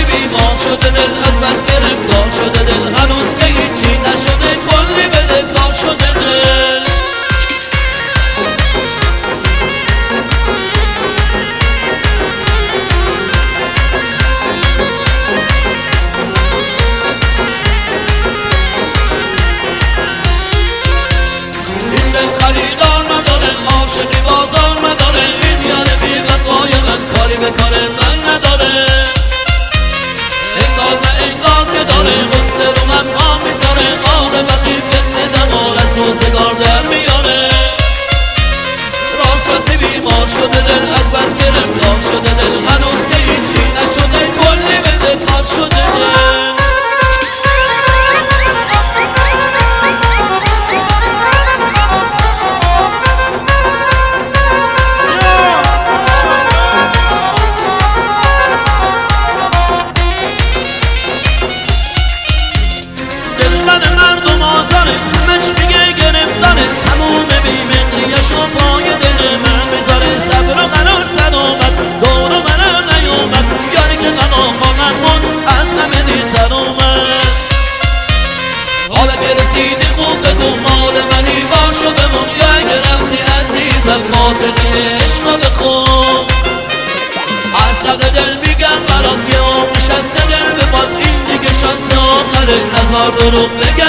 بیمار شده دل از بس گرفتار شده دل هنوز که هیچی نشده کلی بده کار شده دل این دل خریدار نداره عاشقی بازار نداره این یار بی وفای من کاری به کار من نداره انگار نه انگار که داره غصه رو من پا میذاره عاقبتی فتنه دماغ از روزگار در میاره راست بیمار شده دل از بس گرفتار شده دل هنوز که هیچی نشده کلی بده کار شده دل همش میگه گرفتانه تموم بیمقریش و پای دل من میذاره صبر و قرار صد اومد دور و برم نیومد یاری که غما خواهم بود از همه دیرتر اومد حالا که رسیدی خوب بگو مال منی باشو بمون یا اگه رفتی عزیزم خاطری عشقا بخون از تق دل میگم برات یه عمر نشسته دل بپاد این دیگه شانس آخره نظر دروغ بگم